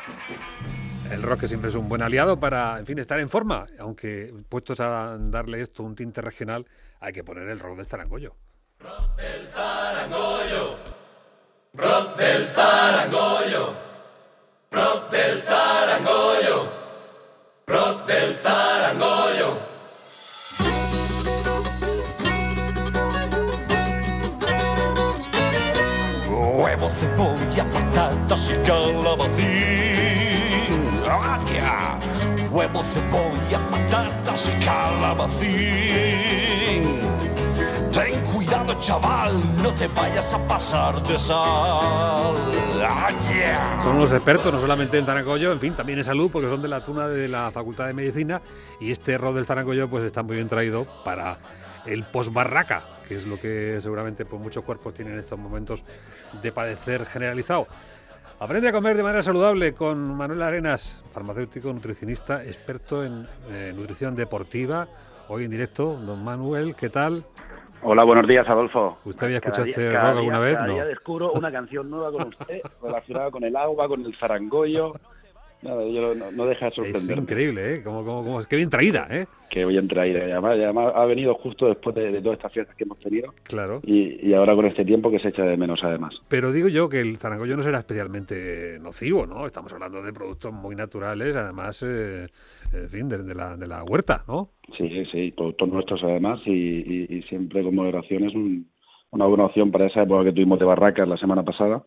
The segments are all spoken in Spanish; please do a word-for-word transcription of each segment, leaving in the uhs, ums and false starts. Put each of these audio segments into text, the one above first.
El rock que siempre es un buen aliado para, en fin, estar en forma, aunque puestos a darle esto un tinte regional, hay que poner el rock del zarangollo. Rock del zarangollo, rock del zarangollo, rock del zarangollo, rock del zarangollo. Huevo, cebolla, patatas y calabacín. ¡Ah, yeah! Huevo, cebolla, patatas y calabacín. Ten cuidado, chaval, no te vayas a pasar de sal. ¡Ah, yeah! Son unos expertos, no solamente en zarangollo, en fin, también en salud, porque son de la tuna de la Facultad de Medicina, y este rock del zarangollo pues está muy bien traído para el posbarraca, que es lo que seguramente pues, muchos cuerpos tienen en estos momentos de padecer generalizado. Aprende a comer de manera saludable con Manuel Arenas, farmacéutico, nutricionista, experto en eh, nutrición deportiva. Hoy en directo, don Manuel, ¿qué tal? Hola, buenos días, Adolfo. ¿Usted había escuchado Cada este día, rock cada alguna día, vez? Cada no. día descubro una canción nueva con usted relacionada con el agua, con el zarangollo. Nada, yo no, no deja de sorprenderme. Es increíble, ¿eh? Como, como, como, qué bien traída, ¿eh? Qué bien traída. Y además, y además ha venido justo después de, de todas estas fiestas que hemos tenido. Claro. Y, y ahora con este tiempo que se echa de menos, además. Pero digo yo que el zarangollo no será especialmente nocivo, ¿no? Estamos hablando de productos muy naturales, además, eh, en fin, de, de, la, de la huerta, ¿no? Sí, sí, sí. Productos nuestros, además, y, y, y siempre con moderación es un, una buena opción para esa época que tuvimos de barracas la semana pasada.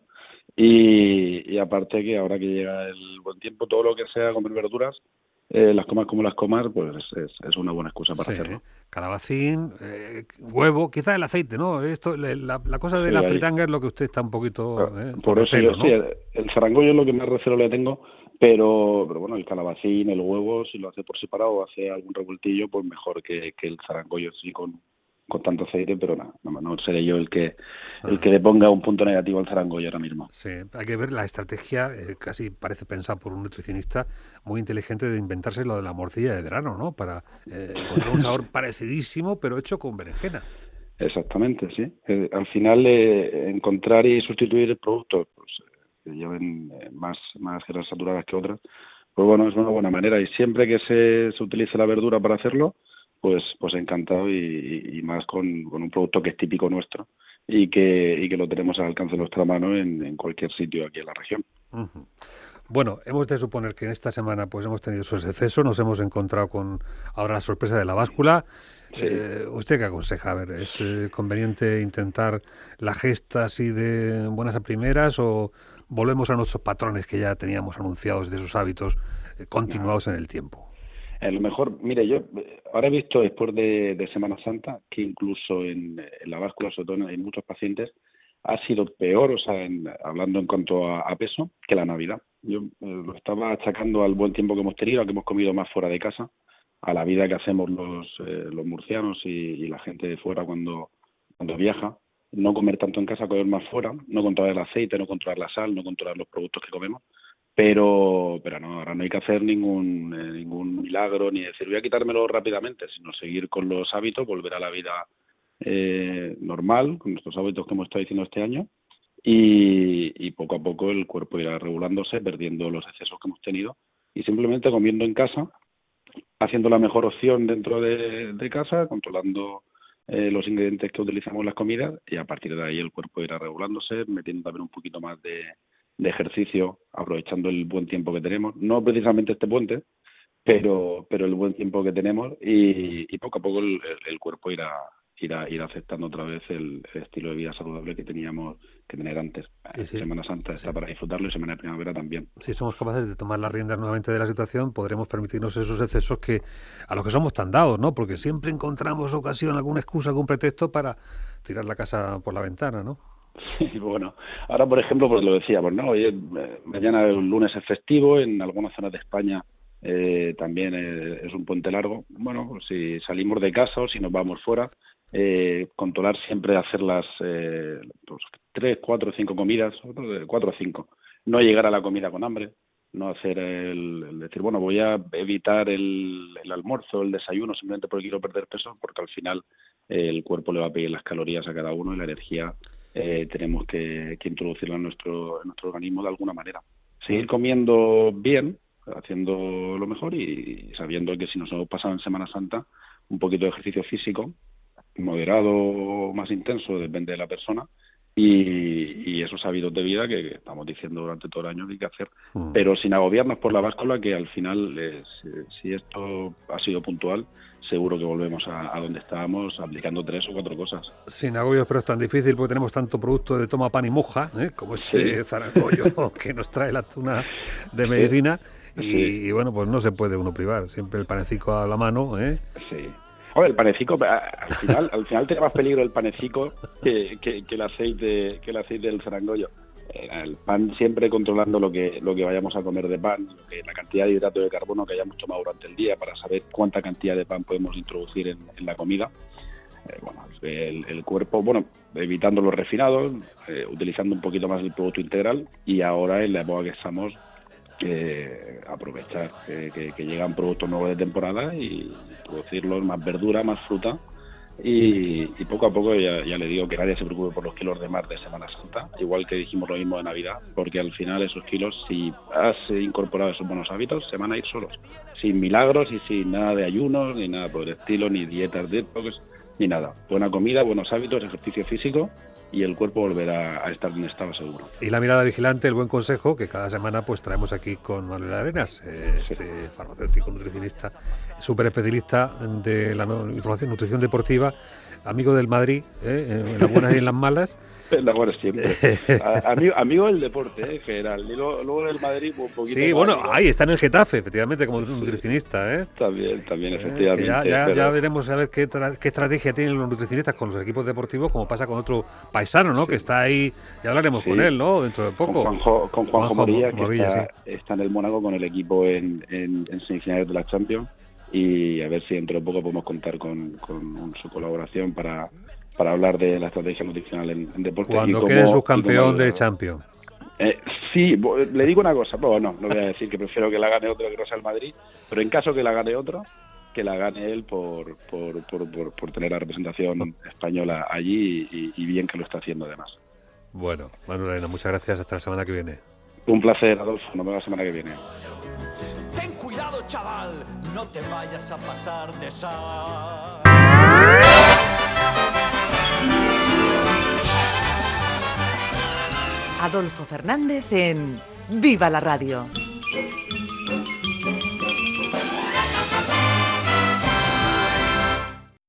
Y, y aparte que ahora que llega el buen tiempo, todo lo que sea comer verduras, eh, las comas como las comas, pues es, es una buena excusa para sí, hacerlo. Calabacín, eh, huevo, quizás el aceite, ¿no? Esto, la, la cosa de sí, la fritanga es lo que usted está un poquito... Eh, Por eso recelo, yo ¿no? sí, el, el zarangollo es lo que más recelo le tengo, pero, pero bueno, el calabacín, el huevo, si lo hace por separado o hace algún revoltillo, pues mejor que, que el zarangollo sí con... con tanto aceite, pero nada, no, no seré yo el que ah. el que le ponga un punto negativo al zarangollo ahora mismo. Sí, hay que ver la estrategia, eh, casi parece pensar por un nutricionista muy inteligente de inventarse lo de la morcilla de grano, ¿no? Para eh, encontrar un sabor parecidísimo, pero hecho con berenjena. Exactamente, sí. Eh, al final, eh, encontrar y sustituir productos pues, que lleven eh, más, más grasas saturadas que otras, pues bueno, es una buena manera. Y siempre que se, se utilice la verdura para hacerlo, pues pues encantado y, y más con, con un producto que es típico nuestro y que y que lo tenemos al alcance de nuestra mano en, en cualquier sitio aquí en la región. Uh-huh. Bueno, hemos de suponer que en esta semana pues hemos tenido esos excesos, nos hemos encontrado con ahora la sorpresa de la báscula. Sí. Eh, ¿Usted qué aconseja? A ver, ¿es eh, conveniente intentar la gesta así de buenas a primeras o volvemos a nuestros patrones que ya teníamos anunciados de esos hábitos eh, continuados no. en el tiempo? A lo mejor, mire, yo ahora he visto después de, de Semana Santa que incluso en, en la báscula, sobre todo en muchos pacientes, ha sido peor, o sea, en, hablando en cuanto a, a peso, que la Navidad. Yo eh, lo estaba achacando al buen tiempo que hemos tenido, a que hemos comido más fuera de casa, a la vida que hacemos los eh, los murcianos y, y la gente de fuera cuando, cuando viaja. No comer tanto en casa, comer más fuera, no controlar el aceite, no controlar la sal, no controlar los productos que comemos. Pero pero no, ahora no hay que hacer ningún eh, ningún milagro ni decir voy a quitármelo rápidamente, sino seguir con los hábitos, volver a la vida eh, normal, con nuestros hábitos que hemos estado diciendo este año y, y poco a poco el cuerpo irá regulándose, perdiendo los excesos que hemos tenido y simplemente comiendo en casa, haciendo la mejor opción dentro de, de casa, controlando eh, los ingredientes que utilizamos en las comidas y a partir de ahí el cuerpo irá regulándose, metiendo también un poquito más de de ejercicio, aprovechando el buen tiempo que tenemos, no precisamente este puente, pero pero el buen tiempo que tenemos y, y poco a poco el, el cuerpo irá irá irá aceptando otra vez el, el estilo de vida saludable que teníamos que tener antes. Sí, sí. Semana Santa está sí. para disfrutarlo y Semana de Primavera también. Si somos capaces de tomar las riendas nuevamente de la situación, podremos permitirnos esos excesos que a los que somos tan dados, ¿no? Porque siempre encontramos ocasión, alguna excusa, algún pretexto para tirar la casa por la ventana, ¿no? Sí, bueno, ahora por ejemplo, pues lo decíamos, ¿no? Hoy, eh, mañana el lunes es festivo, en algunas zonas de España eh, también eh, es un puente largo. Bueno, pues si salimos de casa o si nos vamos fuera, eh, controlar siempre hacer las eh, pues, tres, cuatro, cinco comidas, cuatro o cinco. No llegar a la comida con hambre, no hacer el, el decir, bueno, voy a evitar el, el almuerzo, el desayuno, simplemente porque quiero perder peso, porque al final eh, el cuerpo le va a pedir las calorías a cada uno y la energía Eh, tenemos que, que introducirlo en nuestro, en nuestro organismo de alguna manera. seguir comiendo bien, haciendo lo mejor y sabiendo que si nos hemos pasado en Semana Santa, un poquito de ejercicio físico, moderado o más intenso, depende de la persona, y, y esos hábitos de vida que estamos diciendo durante todo el año que hay que hacer, mm. pero sin agobiarnos por la báscula, que al final, eh, si, si esto ha sido puntual, seguro que volvemos a, a donde estábamos aplicando tres o cuatro cosas. Sin agobios, pero es tan difícil porque tenemos tanto producto de toma pan y moja, ¿eh? como este sí. zarangollo que nos trae la tuna de medicina, sí. y, sí. y bueno, pues no se puede uno privar, siempre el panecico a la mano, ¿eh? Sí. Oye, el panecico, al final, al final tiene más peligro el panecico que, que, que el aceite, que el aceite del zarangollo. El pan siempre controlando lo que lo que vayamos a comer de pan, lo que, la cantidad de hidrato de carbono que hayamos tomado durante el día para saber cuánta cantidad de pan podemos introducir en, en la comida. Eh, bueno, el, el cuerpo, bueno, evitando los refinados, eh, utilizando un poquito más el producto integral y ahora en la época que estamos, eh, aprovechar eh, que, que llegan productos nuevos de temporada y producirlos, más verdura, más fruta. Y, y poco a poco ya, ya le digo que nadie se preocupe por los kilos de más de Semana Santa, igual que dijimos lo mismo de Navidad, porque al final esos kilos, si has incorporado esos buenos hábitos, se van a ir solos, sin milagros y sin nada de ayunos, ni nada por el estilo, ni dietas detox, ni nada. Buena comida, buenos hábitos, ejercicio físico y el cuerpo volverá a estar en estado seguro. Y la mirada vigilante, el buen consejo que cada semana pues traemos aquí con Manuel Arenas, eh, este sí. farmacéutico, nutricionista, súper especialista de la no, información, nutrición deportiva, amigo del Madrid, eh, en las buenas y en las malas. En las buenas siempre. amigo, amigo del deporte, eh, en general. Y luego, luego del Madrid un poquito. Sí, bueno, amigo. Ahí está en el Getafe, efectivamente, como nutricionista. ¿eh? También, también, efectivamente. Eh, ya, ya, pero... ya veremos a ver qué, tra- qué estrategia tienen los nutricionistas con los equipos deportivos, como pasa con otro paisano, ¿no? Sí. Que está ahí, ya hablaremos sí. con él, ¿no? Dentro de poco. Con Juanjo, con Juanjo, Juanjo Morilla, que Morilla, está, sí. está en el Mónaco con el equipo en, en, en semifinales de la Champions. Y a ver si dentro de poco podemos contar con, con su colaboración para, para hablar de la estrategia nutricional en, en deporte. Cuando quede subcampeón de Champions. Eh, sí, le digo una cosa, bueno, no, no voy a decir que prefiero que la gane otro que no sea el Madrid, pero en caso que la gane otro, que la gane él por por, por, por, por tener la representación española allí y, y bien que lo está haciendo además. Bueno, Manuel Arena, muchas gracias, hasta la semana que viene. Un placer, Adolfo, nos vemos la semana que viene. Ten cuidado, chaval, no te vayas a pasar de sal. Adolfo Fernández en Viva la Radio.